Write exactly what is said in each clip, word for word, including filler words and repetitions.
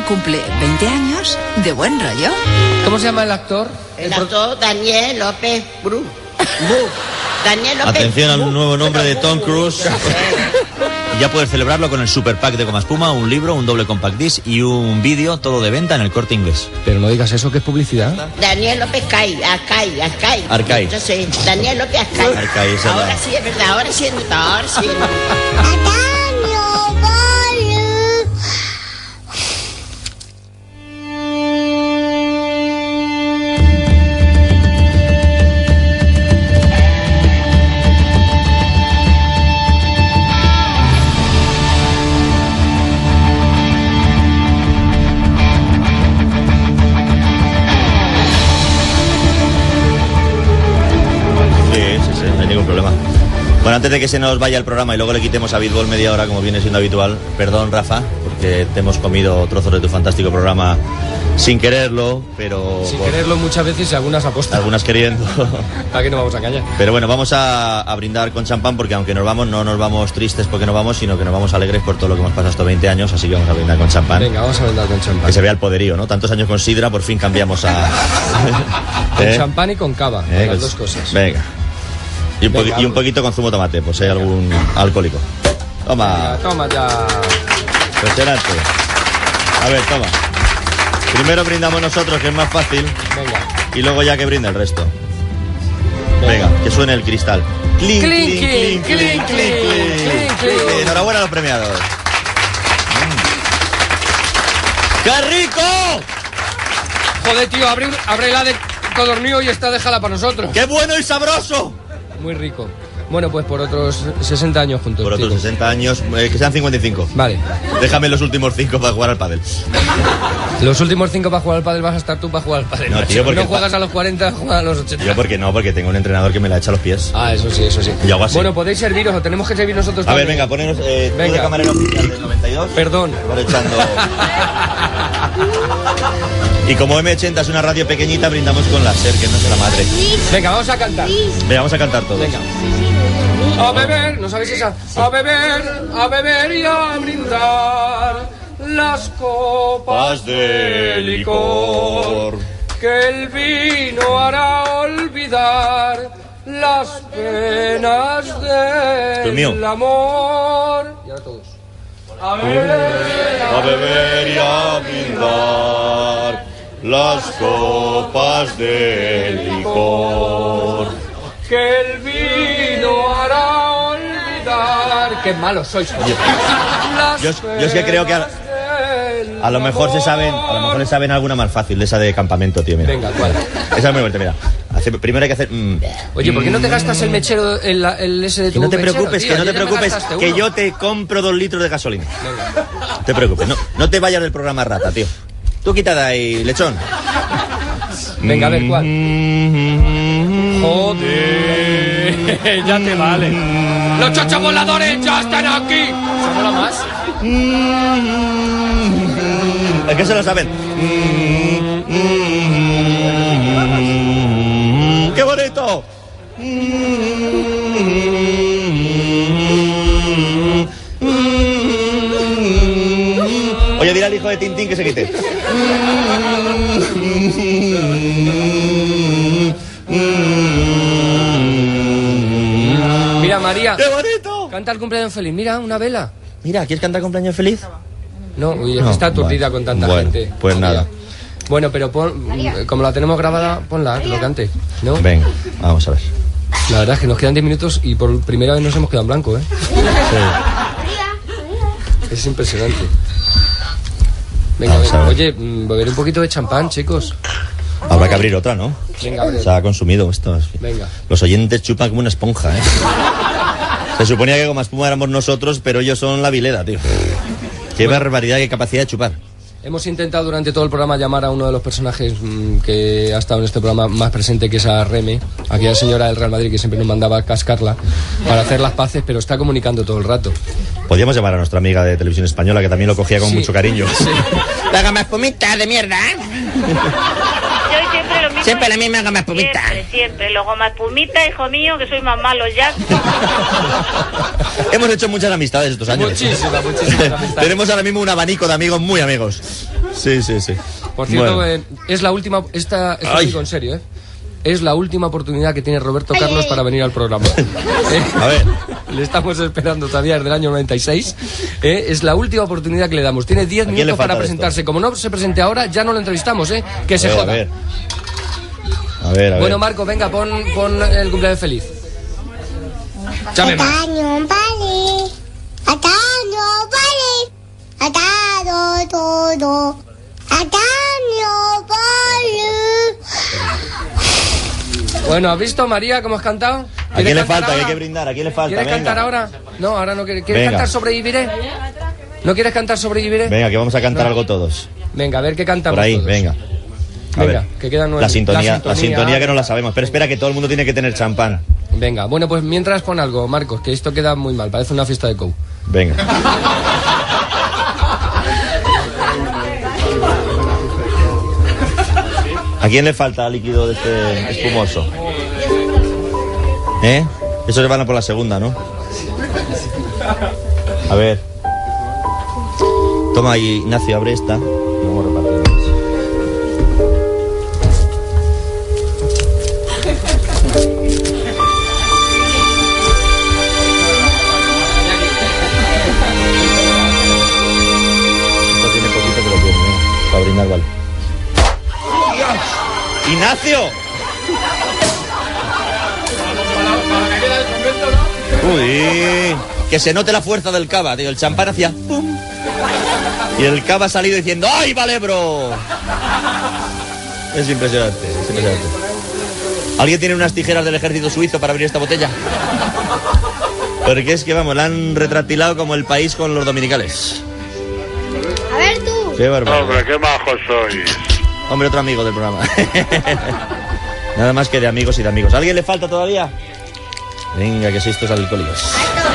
cumple veinte años de buen rollo. ¿Cómo se llama el actor? El actor Daniel López Bru. Bu. Daniel López. Atención al Bu. nuevo nombre de Tom Cruise. Y ya puedes celebrarlo con el super pack de Goma Espuma, un libro, un doble compact disc y un vídeo, todo de venta en el Corte Inglés. Pero no digas eso, que es publicidad. Daniel López Cay, Arcay, Arcay. Arcay. Yo sé, Daniel López Arcay. Arcay, esa es la- Ahora sí es verdad, ahora sí es verdad, ahora sí es verdad. Sí, sí, sí, no hay ningún problema. Bueno, antes de que se nos vaya el programa y luego le quitemos a Bitbol media hora, como viene siendo habitual, perdón, Rafa, porque te hemos comido trozos de tu fantástico programa sin quererlo, pero... Sin por- quererlo muchas veces y algunas apostas. Algunas queriendo. ¿Para qué nos vamos a callar? Pero bueno, vamos a, a brindar con champán, porque aunque nos vamos, no nos vamos tristes porque nos vamos, sino que nos vamos alegres por todo lo que hemos pasado estos veinte años, así que vamos a brindar con champán. Venga, vamos a brindar con champán. Que se vea el poderío, ¿no? Tantos años con sidra, por fin cambiamos a... Con ¿Eh? champán y con cava, Eh, las con- dos cosas. Venga. Y un, Venga, poqui- y un pues. poquito con zumo de tomate, por si hay algún alcohólico. Toma. Venga, toma ya. Impresionante. A ver, toma. Primero brindamos nosotros, que es más fácil, Venga. y luego ya que brinde el resto. Venga, que suene el cristal. Clink, Clink, clink, clink, clink, clink, clink, clink, clink. Enhorabuena a los premiados. Mm. ¡Qué rico! Joder, tío, abre, abre la de codornío y esta déjala para nosotros. ¡Qué bueno y sabroso! Muy rico. Bueno, pues por otros sesenta años juntos. Por otros chicos. sesenta años, eh, que sean cincuenta y cinco. Vale. Déjame los últimos cinco para jugar al pádel. Los últimos cinco para jugar al pádel vas a estar tú para jugar al pádel. No, macho. tío, porque no el pa- juegas a los cuarenta, juegas a los ochenta. Yo porque no, porque tengo un entrenador que me la echa a los pies. Ah, eso sí, eso sí. Yo hago así. Bueno, podéis serviros o tenemos que servir nosotros A ver, también. venga, poneros eh, tú Venga. de camarero oficial del noventa y dos. Perdón. Por echando... Y como eme ochenta es una radio pequeñita, brindamos con la SER, que no es la madre. Venga, vamos a cantar. Venga, vamos a cantar todos. Venga. A beber, ¿no sabéis esa? A beber, a beber y a brindar las copas de licor, que el vino hará olvidar las penas Dios mío. del amor. Y ahora todos. A beber, A beber y a brindar las copas de licor. que el vino hará olvidar. Qué malos sois. Las Yo, yo es que creo que a, del a lo mejor se amor. saben, a lo mejor se saben alguna más fácil, de esa de campamento, tío, mira. Venga, ¿cuál? Esa es muy buena, mira. Hace- primero hay que hacer... mm. Oye, ¿por qué no te gastas el mechero, el, el ese de tu Que no te mechero, preocupes, tío? que no te Ayer ya me preocupes, gastaste que uno. yo te compro dos litros de gasolina. Venga. No te preocupes, no, no te vayas del programa rata, tío. Tú quita de ahí, lechón. Venga, a ver, ¿cuál? Mm. Joder, ya te vale. Los chochos voladores ya están aquí. ¿Se mola más? ¿Es que se lo saben? ¡Qué bonito! Oye, dile al hijo de Tintín que se quite. Mira, María, ¡Qué bonito! canta el cumpleaños feliz. Mira, una vela. Mira, ¿quieres cantar cumpleaños feliz? No, uy, es que No, está aturdida bueno, con tanta bueno, gente. pues María. nada. Bueno, pero pon, como la tenemos grabada, ponla, que lo cante. ¿No? Venga, vamos a ver. La verdad es que nos quedan diez minutos y por primera vez nos hemos quedado en blanco, ¿eh? Es impresionante. Venga, Vamos a venga. ver. Oye, mm, beber un poquito de champán, chicos. Habrá que abrir otra, ¿no? Venga, abre. Se ha consumido esto. Venga. Los oyentes chupan como una esponja, ¿eh? Se suponía que como espuma éramos nosotros, pero ellos son la vileda, tío. Qué barbaridad, qué capacidad de chupar. Hemos intentado durante todo el programa llamar a uno de los personajes mm, que ha estado en este programa más presente, que es a Reme, aquella señora del Real Madrid que siempre nos mandaba a cascarla para hacer las paces, pero está comunicando todo el rato. Podríamos llamar a nuestra amiga de Televisión Española, que también lo cogía con Sí. mucho cariño. Sí. La gama espumita de mierda. yo siempre lo mismo. Siempre la misma goma espumita. Siempre, siempre. Los goma espumita, hijo mío, que soy más malo ya. Hemos hecho muchas amistades estos años. Muchísimas, muchísimas amistades. Tenemos ahora mismo un abanico de amigos muy amigos. Sí, sí, sí. Por cierto, Bueno. eh, es la última... Esta, esto Ay. digo en serio, ¿eh? Es la última oportunidad que tiene Roberto Carlos para venir al programa. ¿Eh? A ver. Le estamos esperando todavía desde el año noventa y seis. ¿Eh? Es la última oportunidad que le damos. Tiene diez ¿A quién le minutos para falta presentarse. esto? Como no se presente ahora, ya no lo entrevistamos, ¿eh? Que se A ver, joda. A ver, a ver. A Bueno, ver. Marco, venga, pon, pon el cumpleaños feliz. Llame más. Ataño vale, ataño vale, atado todo, ataño vale. Bueno, ¿has visto, María, cómo has cantado? ¿A quién le ¿Quieres falta? cantar Que hay ahora? que brindar. ¿A quién le falta? ¿Quieres Venga. cantar ahora? No, ahora no quieres. ¿Quieres Venga. cantar Sobreviviré? ¿No quieres cantar Sobreviviré? Venga, que vamos a cantar No. algo todos. Venga, a ver qué cantamos Por ahí, todos. venga. A Venga, ver. que quedan nueve. La sintonía, La la sintonía. sintonía que no la sabemos. Pero espera, que todo el mundo tiene que tener champán. Venga, bueno, pues mientras pon algo, Marcos, que esto queda muy mal, parece una fiesta de Cou. Venga. ¿A quién le falta líquido de este espumoso? ¿Eh? Eso se van a por la segunda, ¿no? A ver. Toma ahí, Ignacio, abre esta. Y vamos repartiendo. Esto tiene poquito, pero tiene, ¿eh? Para brindar, vale. ¡Ignacio! Uy, que se note la fuerza del cava, tío. El champán hacía pum. Y el cava ha salido diciendo ¡ay, vale, bro! Es impresionante, es impresionante. ¿Alguien tiene unas tijeras del ejército suizo para abrir esta botella? Porque es que, vamos, la han retractilado como el país con los dominicales. A ver tú. Qué bárbaro. Hombre, qué majos sois. Hombre, otro amigo del programa. Nada más que de amigos y de amigos. ¿A alguien le falta todavía? Venga, que si estos alcohólicos.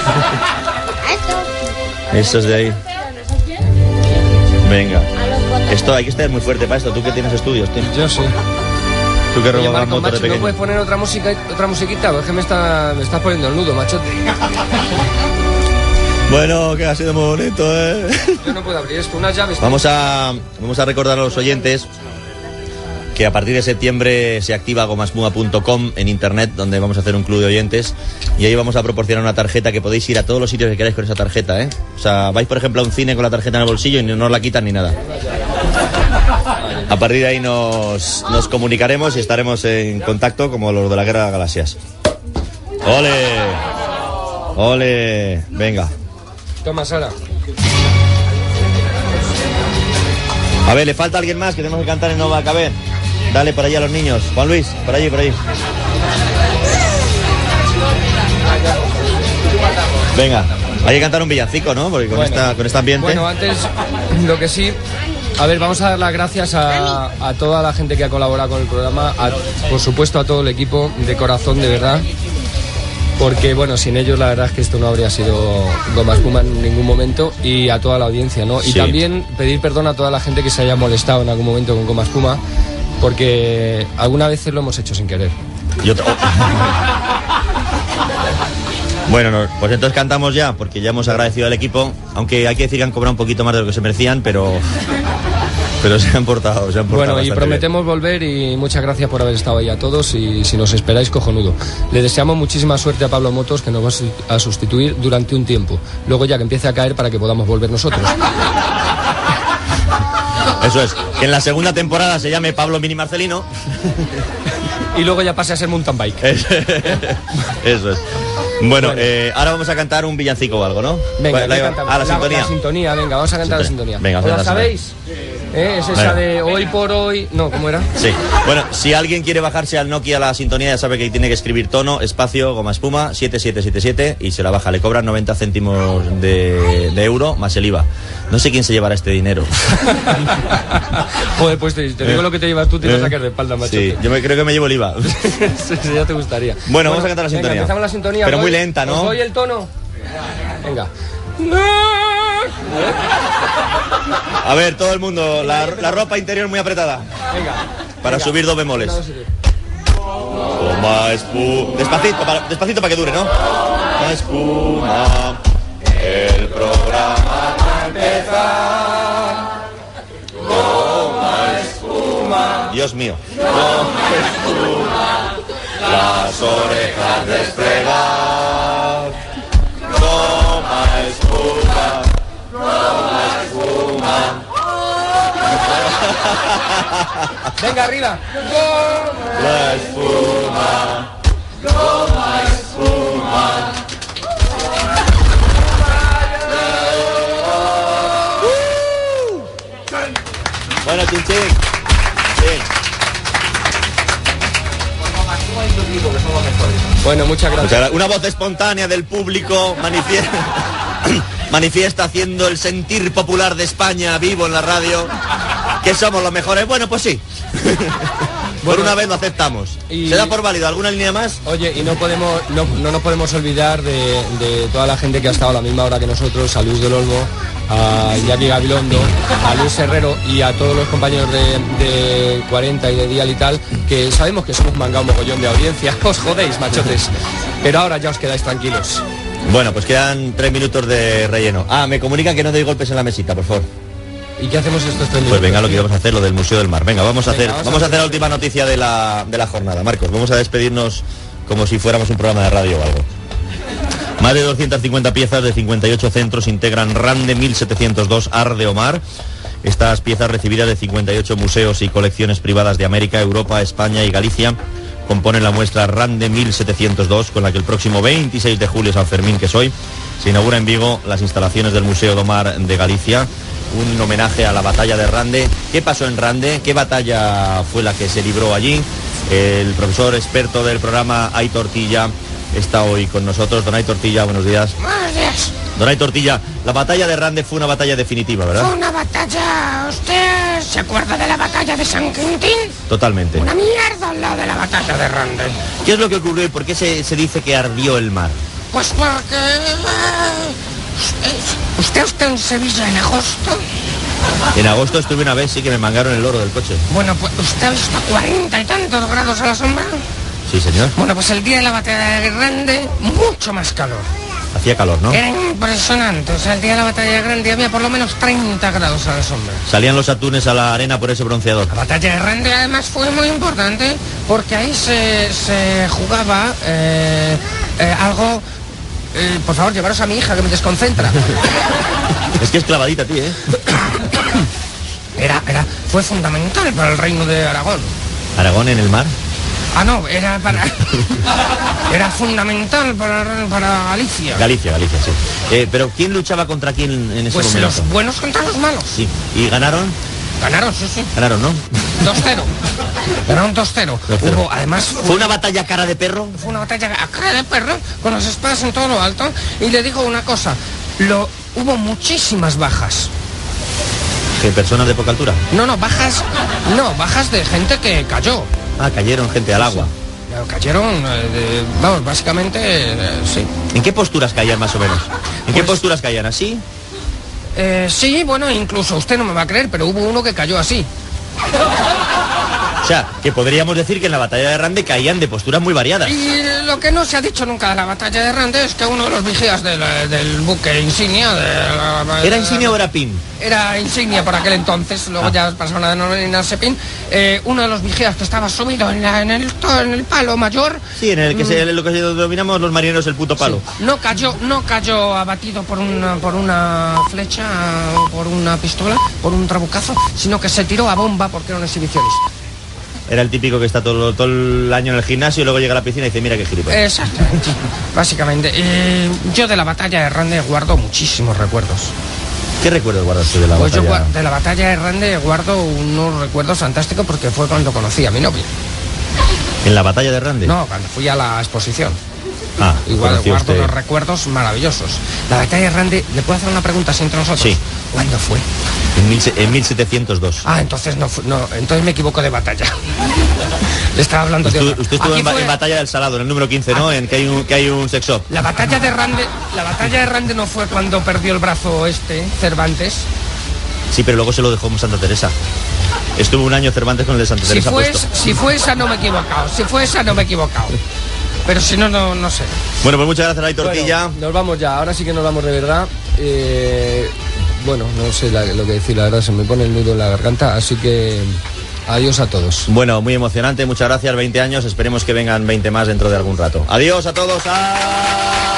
Estos de ahí. Venga. Esto hay que estar muy fuerte para esto. Tú que tienes estudios, tío. Yo sí. Tú que Oye, robabas Marco, motos de macho, ¿no pequeño. puedes poner otra música, otra musiquita? Es que me, está, me estás poniendo el nudo, machote. Bueno, que ha sido muy bonito, ¿eh? Yo no puedo abrir esto, unas llaves. Vamos a, vamos a recordar a los oyentes que a partir de septiembre se activa gomaspuma punto com en internet, donde vamos a hacer un club de oyentes, y ahí vamos a proporcionar una tarjeta que podéis ir a todos los sitios que queráis con esa tarjeta, ¿eh? O sea, vais por ejemplo a un cine con la tarjeta en el bolsillo y no os la quitan ni nada. A partir de ahí nos, nos comunicaremos y estaremos en contacto como los de la Guerra de las Galaxias. ¡Ole! ¡Ole! Venga. Toma, Sara. A ver, ¿le falta alguien más que tenemos que cantar y no va a caber? Dale por allí a los niños. Juan Luis, por allí, por allí. Venga, hay que cantar un villancico, ¿no? Porque con, Bueno. esta, con este ambiente... Bueno, antes, lo que sí... A ver, vamos a dar las gracias a, a toda la gente que ha colaborado con el programa, a, por supuesto a todo el equipo, de corazón, de verdad. Porque, bueno, sin ellos la verdad es que esto no habría sido Goma Espuma en ningún momento, y a toda la audiencia, ¿no? Y Sí. también pedir perdón a toda la gente que se haya molestado en algún momento con Goma Espuma, porque algunas veces lo hemos hecho sin querer. Yo te- Bueno, no, pues entonces cantamos ya, porque ya hemos agradecido al equipo, aunque hay que decir que han cobrado un poquito más de lo que se merecían, pero... Pero se han portado, se han portado Bueno, y bastante prometemos volver, y muchas gracias por haber estado ahí a todos, y si nos esperáis, cojonudo. Le deseamos muchísima suerte a Pablo Motos, que nos va a su- a sustituir durante un tiempo. Luego ya que empiece a caer para que podamos volver nosotros. bien. Eso es, que en la segunda temporada se llame Pablo Mini Marcelino. Y luego ya pase a ser mountain bike. Eso es. Bueno, eh, ahora vamos a cantar un villancico o algo, ¿no? Venga, La- ¿qué la- cantamos? ah, la sintonía. La sintonía, venga, vamos a cantar la Sintonía. sintonía. Venga, ¿Os vamos a la cantar la sabéis? ¿Eh? Es esa Venga. de hoy por hoy... No, ¿cómo era? Sí. Bueno, si alguien quiere bajarse al Nokia la sintonía, ya sabe que tiene que escribir tono, espacio, goma espuma, siete siete siete siete, y se la baja. Le cobran noventa céntimos de, de euro más el I V A. No sé quién se llevará este dinero. Joder, pues te, te digo lo que te llevas tú, te vas a sacar de espalda, macho. Sí, yo me, creo que me llevo el I V A. Sí, sí, ya te gustaría. Bueno, vamos a cantar la venga, sintonía. empezamos la sintonía. Pero ¿Os muy doy- lenta, ¿no? ¿Os doy el tono? Venga. A ver, todo el mundo, la, la ropa interior muy apretada. Venga. Para venga. subir dos bemoles. Toma espuma. Despacito, para, despacito para que dure, ¿no? Toma espuma. El programa va a empezar. Toma espuma. Dios mío. Toma espuma. Las orejas desplegar. Toma espuma. Toma espuma. Venga, arriba. La espuma. Toma espuma. Bueno, chin chin. Sí. Bueno, muchas gracias. Muchas gra- Una voz espontánea del público manifiesta, manifiesta haciendo el sentir popular de España vivo en la radio, que somos los mejores. Bueno, pues sí. Por Bueno, una vez lo aceptamos. y- ¿Se da por válido alguna línea más? Oye, y no podemos, no, no nos podemos olvidar de, de toda la gente que ha estado a la misma hora que nosotros, a Luis del Olmo, a Iñaki Gabilondo, a Luis Herrero y a todos los compañeros de, de cuarenta y de Dial y tal, que sabemos que somos mangado mogollón de audiencia. Os jodéis, machotes. Pero ahora ya os quedáis tranquilos. Bueno, pues quedan tres minutos de relleno. Ah, me comunican que no doy golpes en la mesita, por favor. ¿Y qué hacemos estos tres minutos? Pues venga, lo que vamos a hacer, lo del Museo del Mar. Venga, vamos a Venga, hacer, vamos a vamos a hacer- hacer la última noticia de la, de la jornada. Marcos, vamos a despedirnos como si fuéramos un programa de radio o algo. Más de doscientas cincuenta piezas de cincuenta y ocho centros integran Rande mil setecientos dos Ar de Omar. Estas piezas recibidas de cincuenta y ocho museos y colecciones privadas de América, Europa, España y Galicia componen la muestra Rande mil setecientos dos, con la que el próximo veintiséis de julio, San Fermín, que es hoy, se inaugura en Vigo las instalaciones del Museo de Omar de Galicia. Un homenaje a la batalla de Rande. ¿Qué pasó en Rande? ¿Qué batalla fue la que se libró allí? El profesor experto del programa, Aitor Tortilla, está hoy con nosotros. Don Aitor Tortilla, buenos días. Buenos días. Don Aitor Tortilla, la batalla de Rande fue una batalla definitiva, Fue ¿verdad? una batalla... ¿Usted se acuerda de la batalla de San Quintín? Totalmente. Una mierda al lado de la batalla de Rande. ¿Qué es lo que ocurrió y por qué se, se dice que ardió el mar? Pues porque... eh, usted, ¿Usted está en Sevilla en agosto? En agosto estuve una vez, sí que me mangaron el oro del coche. Bueno, pues ¿usted ha visto cuarenta y tantos grados a la sombra? Sí, señor. Bueno, pues el día de la batalla de Rande, mucho más calor. Hacía calor, ¿no? Era impresionante. O sea, el día de la batalla de Rande había por lo menos treinta grados a la sombra. Salían los atunes a la arena por ese bronceador. La batalla de Rande además fue muy importante porque ahí se, se jugaba eh, eh, algo... eh, por favor, llevaros a mi hija que me desconcentra. Es que es clavadita, tío, ¿eh? Era, era, fue fundamental para el reino de Aragón. Aragón en el mar. Ah, no, era para... Era fundamental para, para Galicia. Galicia, Galicia, sí. Eh, pero ¿quién luchaba contra quién en ese Pues momento? los buenos contra los malos. Sí. ¿Y ganaron? Ganaron, sí, sí. Ganaron, ¿no? dos cero. Ganaron dos cero. dos cero. Hubo, además... ¿Fue una batalla cara de perro? Fue una batalla a cara de perro, con las espadas en todo lo alto. Y le digo una cosa, lo, hubo muchísimas bajas. ¿Qué personas de poca altura? No, no, bajas, no, bajas de gente que cayó. Ah, cayeron gente al agua. No, cayeron, eh, de- vamos, básicamente, eh, sí. ¿En qué posturas caían más o menos? ¿En qué Pues- posturas caían? ¿Así? Eh, sí, bueno, incluso usted no me va a creer, pero hubo uno que cayó así. O sea, que podríamos decir que en la batalla de Rande caían de posturas muy variadas. Y lo que no se ha dicho nunca de la batalla de Rande es que uno de los vigías del, del buque insignia... De la, ¿Era insignia o era pin? Era insignia por aquel entonces, luego Ah. ya pasaron a denominarse pin. Eh, uno de los vigías que estaba subido en, la- en, el, to- en el palo mayor... Sí, en el que se, lo que denominamos los marineros el puto palo. sí, no cayó, no cayó abatido por una, por una flecha o por una pistola, por un trabucazo, sino que se tiró a bomba porque era un exhibicionista. Era el típico que está todo, todo el año en el gimnasio y luego llega a la piscina y dice, mira qué gilipollas. Exactamente, básicamente. Eh, yo de la batalla de Rande guardo muchísimos recuerdos. ¿Qué recuerdos guardas tú de la Pues yo batalla? gua- de la batalla de Rande guardo unos recuerdos fantásticos porque fue cuando conocí a mi novia. ¿En la batalla de Rande? No, cuando fui a la exposición. Ah, Igual conoció guardo usted. unos recuerdos maravillosos. La batalla de Rande, ¿le puedo hacer una pregunta así entre nosotros? Sí. ¿Cuándo fue? En, mil, se- en mil setecientos dos. Ah, entonces no, fu- no, entonces me equivoco de batalla. Le estaba hablando de Usted, otra. usted estuvo Aquí en, ba- fue- en Batalla del Salado, en el número quince, ¿no? En que hay un, que hay un sex shop. La batalla de Rande, la batalla de Rande no fue cuando perdió el brazo este, Cervantes. Sí, pero luego se lo dejó Santa Teresa. Estuvo un año Cervantes con el de Santa Si Teresa fue, puesto. si fue esa no me he equivocado, si fue esa no me he equivocado. Pero si no, no, no sé. Bueno, pues muchas gracias, Aitor Torquilla. Bueno, nos vamos ya, ahora sí que nos vamos de verdad. Eh, bueno, no sé la- lo que decir, la verdad, se me pone el nudo en la garganta, así que adiós a todos. Bueno, muy emocionante, muchas gracias, veinte años, esperemos que vengan veinte más dentro de algún rato. Adiós a todos. ¡Ah!